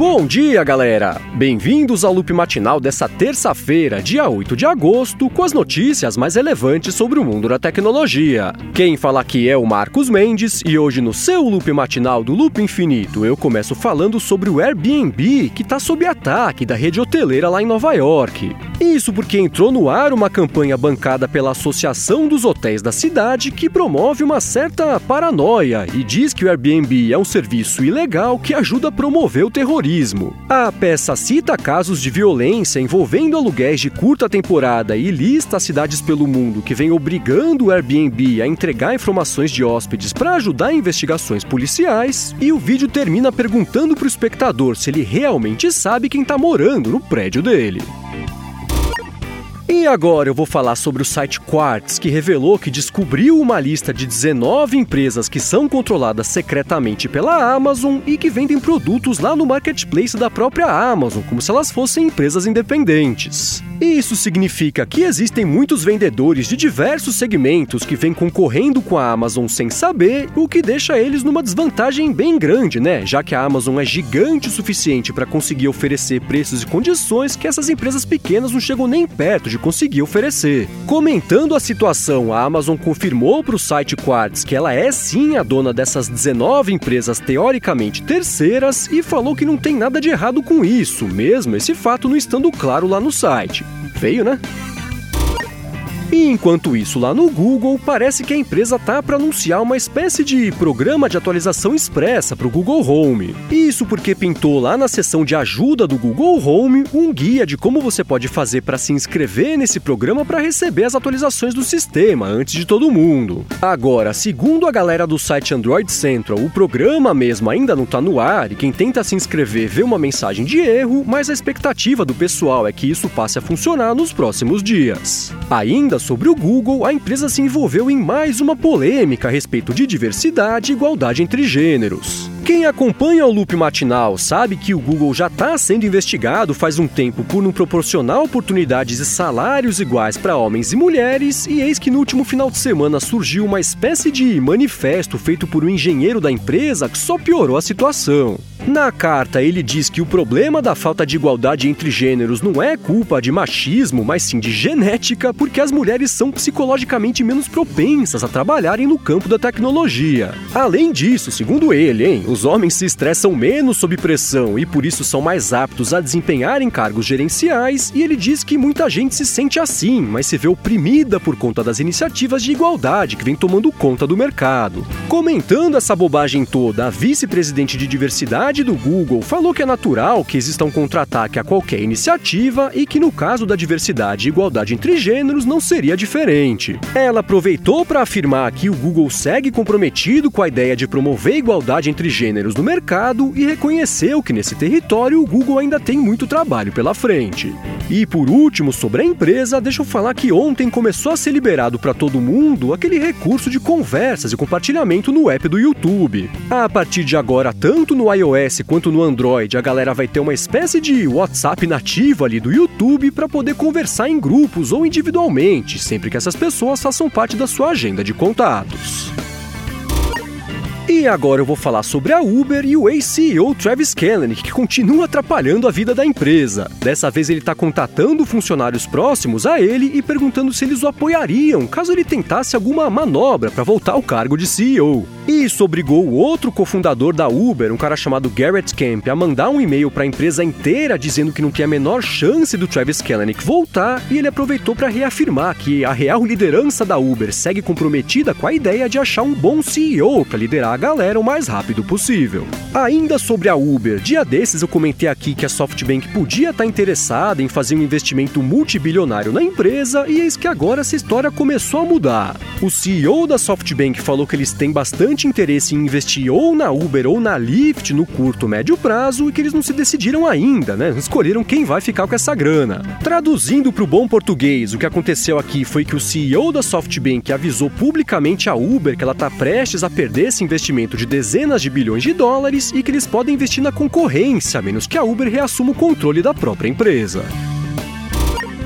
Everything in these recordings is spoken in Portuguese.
Bom dia, galera! Bem-vindos ao Loop Matinal dessa terça-feira, dia 8 de agosto, com as notícias mais relevantes sobre o mundo da tecnologia. Quem fala aqui é o Marcos Mendes e hoje no seu Loop Matinal do Loop Infinito eu começo falando sobre o Airbnb, que está sob ataque da rede hoteleira lá em Nova York. Isso porque entrou no ar uma campanha bancada pela Associação dos Hotéis da cidade que promove uma certa paranoia e diz que o Airbnb é um serviço ilegal que ajuda a promover o terrorismo. A peça cita casos de violência envolvendo aluguéis de curta temporada e lista as cidades pelo mundo que vem obrigando o Airbnb a entregar informações de hóspedes para ajudar em investigações policiais, e o vídeo termina perguntando para o espectador se ele realmente sabe quem está morando no prédio dele. E agora eu vou falar sobre o site Quartz, que revelou que descobriu uma lista de 19 empresas que são controladas secretamente pela Amazon e que vendem produtos lá no marketplace da própria Amazon, como se elas fossem empresas independentes. Isso significa que existem muitos vendedores de diversos segmentos que vêm concorrendo com a Amazon sem saber, o que deixa eles numa desvantagem bem grande, né? Já que a Amazon é gigante o suficiente para conseguir oferecer preços e condições que essas empresas pequenas não chegam nem perto de conseguir oferecer. Comentando a situação, a Amazon confirmou para o site Quartz que ela é sim a dona dessas 19 empresas teoricamente terceiras e falou que não tem nada de errado com isso, mesmo esse fato não estando claro lá no site. Feio, né? E enquanto isso, lá no Google, parece que a empresa tá para anunciar uma espécie de programa de atualização expressa para o Google Home. Isso porque pintou lá na seção de ajuda do Google Home um guia de como você pode fazer para se inscrever nesse programa para receber as atualizações do sistema antes de todo mundo. Agora, segundo a galera do site Android Central, o programa mesmo ainda não tá no ar e quem tenta se inscrever vê uma mensagem de erro, mas a expectativa do pessoal é que isso passe a funcionar nos próximos dias. Ainda sobre o Google, a empresa se envolveu em mais uma polêmica a respeito de diversidade e igualdade entre gêneros. Quem acompanha o Loop Matinal sabe que o Google já está sendo investigado faz um tempo por não proporcionar oportunidades e salários iguais para homens e mulheres, e eis que no último final de semana surgiu uma espécie de manifesto feito por um engenheiro da empresa que só piorou a situação. Na carta, ele diz que o problema da falta de igualdade entre gêneros não é culpa de machismo, mas sim de genética, porque as mulheres são psicologicamente menos propensas a trabalharem no campo da tecnologia. Além disso, segundo ele, os homens se estressam menos sob pressão e por isso são mais aptos a desempenharem cargos gerenciais, e ele diz que muita gente se sente assim, mas se vê oprimida por conta das iniciativas de igualdade que vem tomando conta do mercado. Comentando essa bobagem toda, a vice-presidente de diversidade do Google falou que é natural que exista um contra-ataque a qualquer iniciativa e que no caso da diversidade e igualdade entre gêneros não seria diferente. Ela aproveitou para afirmar que o Google segue comprometido com a ideia de promover igualdade entre gêneros no mercado e reconheceu que nesse território o Google ainda tem muito trabalho pela frente. E por último, sobre a empresa, deixa eu falar que ontem começou a ser liberado para todo mundo aquele recurso de conversas e compartilhamento no app do YouTube. A partir de agora, tanto no iOS quanto no Android, a galera vai ter uma espécie de WhatsApp nativo ali do YouTube para poder conversar em grupos ou individualmente, sempre que essas pessoas façam parte da sua agenda de contatos. E agora eu vou falar sobre a Uber e o ex-CEO Travis Kalanick, que continua atrapalhando a vida da empresa. Dessa vez ele está contatando funcionários próximos a ele e perguntando se eles o apoiariam caso ele tentasse alguma manobra para voltar ao cargo de CEO. Isso obrigou o outro cofundador da Uber, um cara chamado Garrett Camp, a mandar um e-mail para a empresa inteira dizendo que não tem a menor chance do Travis Kalanick voltar, e ele aproveitou para reafirmar que a real liderança da Uber segue comprometida com a ideia de achar um bom CEO para liderar a galera o mais rápido possível. Ainda sobre a Uber, dia desses eu comentei aqui que a SoftBank podia estar interessada em fazer um investimento multibilionário na empresa, e eis que agora essa história começou a mudar. O CEO da SoftBank falou que eles têm bastante interesse em investir ou na Uber ou na Lyft no curto médio prazo e que eles não se decidiram ainda, né? Escolheram quem vai ficar com essa grana. Traduzindo para o bom português, o que aconteceu aqui foi que o CEO da SoftBank avisou publicamente a Uber que ela está prestes a perder esse investimento de dezenas de bilhões de dólares e que eles podem investir na concorrência, a menos que a Uber reassuma o controle da própria empresa.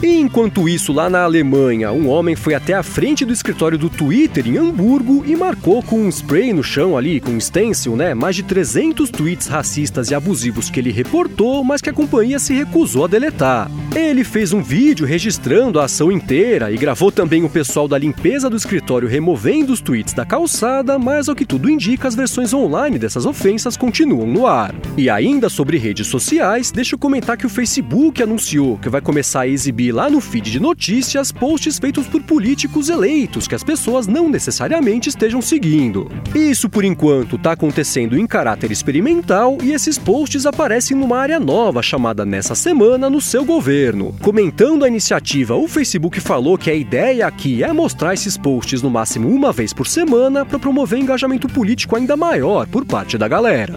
E enquanto isso, lá na Alemanha, um homem foi até a frente do escritório do Twitter em Hamburgo e marcou com um spray no chão ali, com um stencil, mais de 300 tweets racistas e abusivos que ele reportou, mas que a companhia se recusou a deletar. Ele fez um vídeo registrando a ação inteira e gravou também o pessoal da limpeza do escritório removendo os tweets da calçada, mas ao que tudo indica, as versões online dessas ofensas continuam no ar. E ainda sobre redes sociais, deixa eu comentar que o Facebook anunciou que vai começar a exibir lá no feed de notícias posts feitos por políticos eleitos que as pessoas não necessariamente estejam seguindo. Isso, por enquanto, está acontecendo em caráter experimental e esses posts aparecem numa área nova chamada Nessa Semana no seu governo. Comentando a iniciativa, o Facebook falou que a ideia aqui é mostrar esses posts no máximo uma vez por semana para promover engajamento político ainda maior por parte da galera.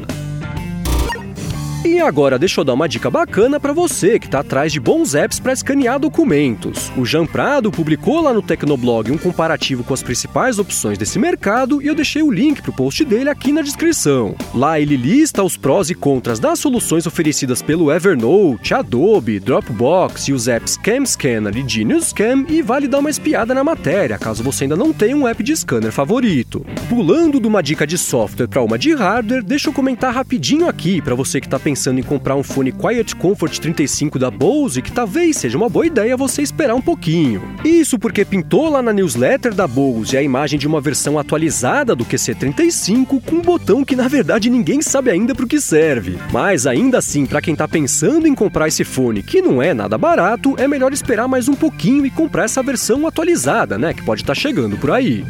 E agora deixa eu dar uma dica bacana para você que está atrás de bons apps para escanear documentos. O Jean Prado publicou lá no Tecnoblog um comparativo com as principais opções desse mercado e eu deixei o link para o post dele aqui na descrição. Lá ele lista os prós e contras das soluções oferecidas pelo Evernote, Adobe, Dropbox e os apps CamScanner e GeniusScan e vale dar uma espiada na matéria, caso você ainda não tenha um app de scanner favorito. Pulando de uma dica de software para uma de hardware, deixa eu comentar rapidinho aqui para você que está pensando em comprar um fone Quiet Comfort 35 da Bose, que talvez seja uma boa ideia você esperar um pouquinho. Isso porque pintou lá na newsletter da Bose a imagem de uma versão atualizada do QC35 com um botão que na verdade ninguém sabe ainda para o que serve. Mas ainda assim, para quem está pensando em comprar esse fone, que não é nada barato, é melhor esperar mais um pouquinho e comprar essa versão atualizada, que pode estar chegando por aí.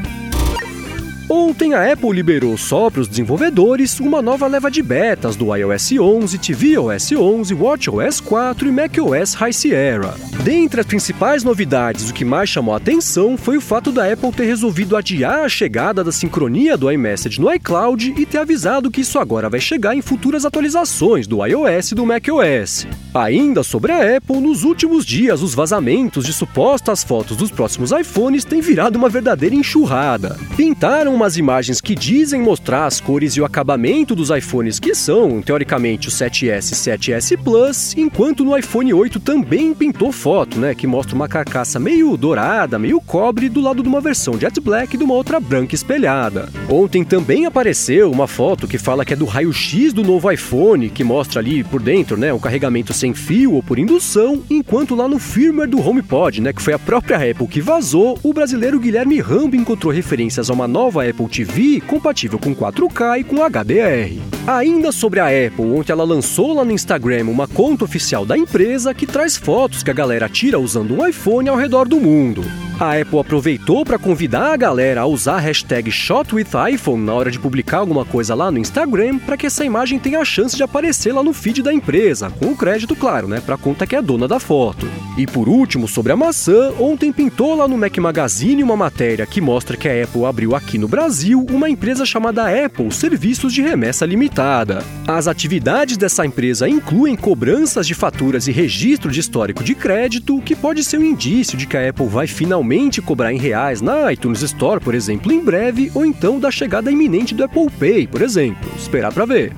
Ontem a Apple liberou só para os desenvolvedores uma nova leva de betas do iOS 11, tvOS 11, watchOS 4 e macOS High Sierra. Dentre as principais novidades, o que mais chamou a atenção foi o fato da Apple ter resolvido adiar a chegada da sincronia do iMessage no iCloud e ter avisado que isso agora vai chegar em futuras atualizações do iOS e do macOS. Ainda sobre a Apple, nos últimos dias os vazamentos de supostas fotos dos próximos iPhones têm virado uma verdadeira enxurrada. Pintaram umas imagens que dizem mostrar as cores e o acabamento dos iPhones que são, teoricamente, o 7S e 7S Plus, enquanto no iPhone 8 também pintou foto, que mostra uma carcaça meio dourada, meio cobre, do lado de uma versão Jet Black e de uma outra branca espelhada. Ontem também apareceu uma foto que fala que é do raio-x do novo iPhone, que mostra ali por dentro, o carregamento sem fio ou por indução, enquanto lá no firmware do HomePod, que foi a própria Apple que vazou, o brasileiro Guilherme Rambo encontrou referências a uma nova Apple TV compatível com 4K e com HDR. Ainda sobre a Apple, ontem ela lançou lá no Instagram uma conta oficial da empresa que traz fotos que a galera tira usando um iPhone ao redor do mundo. A Apple aproveitou para convidar a galera a usar a hashtag ShotWithIPhone na hora de publicar alguma coisa lá no Instagram para que essa imagem tenha a chance de aparecer lá no feed da empresa, com o crédito, claro, para a conta que é dona da foto. E por último, sobre a maçã, ontem pintou lá no Mac Magazine uma matéria que mostra que a Apple abriu aqui no Brasil uma empresa chamada Apple Serviços de Remessa Limitada. As atividades dessa empresa incluem cobranças de faturas e registro de histórico de crédito, o que pode ser um indício de que a Apple vai finalmente cobrar em reais na iTunes Store, por exemplo, em breve, ou então da chegada iminente do Apple Pay, por exemplo. Esperar pra ver.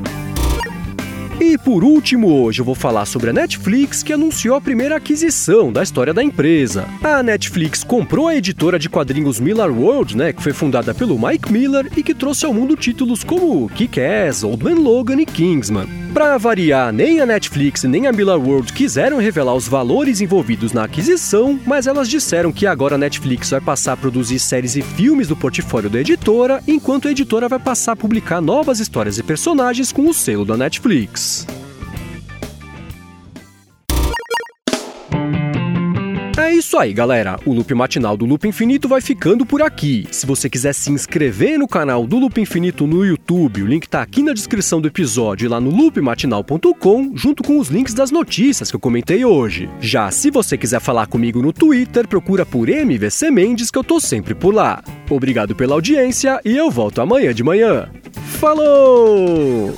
E por último, hoje eu vou falar sobre a Netflix, que anunciou a primeira aquisição da história da empresa. A Netflix comprou a editora de quadrinhos Miller World, que foi fundada pelo Mike Miller e que trouxe ao mundo títulos como Kick-Ass, Old Man Logan e Kingsman. Para variar, nem a Netflix nem a Miller World quiseram revelar os valores envolvidos na aquisição, mas elas disseram que agora a Netflix vai passar a produzir séries e filmes do portfólio da editora, enquanto a editora vai passar a publicar novas histórias e personagens com o selo da Netflix. É isso aí, galera. O Loop Matinal do Loop Infinito vai ficando por aqui. Se você quiser se inscrever no canal do Loop Infinito no YouTube, o link tá aqui na descrição do episódio e lá no loopmatinal.com, junto com os links das notícias que eu comentei hoje. Já se você quiser falar comigo no Twitter, procura por MVC Mendes, que eu tô sempre por lá. Obrigado pela audiência e eu volto amanhã de manhã. Falou!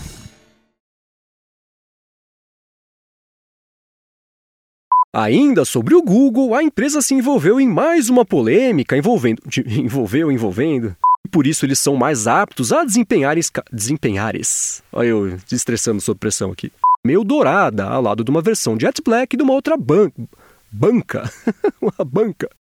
Ainda sobre o Google, a empresa se envolveu em mais uma polêmica envolvendo. Por isso eles são mais aptos a desempenhares. Olha eu desestressando sob pressão aqui. Meio dourada, ao lado de uma versão Jet Black e de uma outra banca. Uma banca.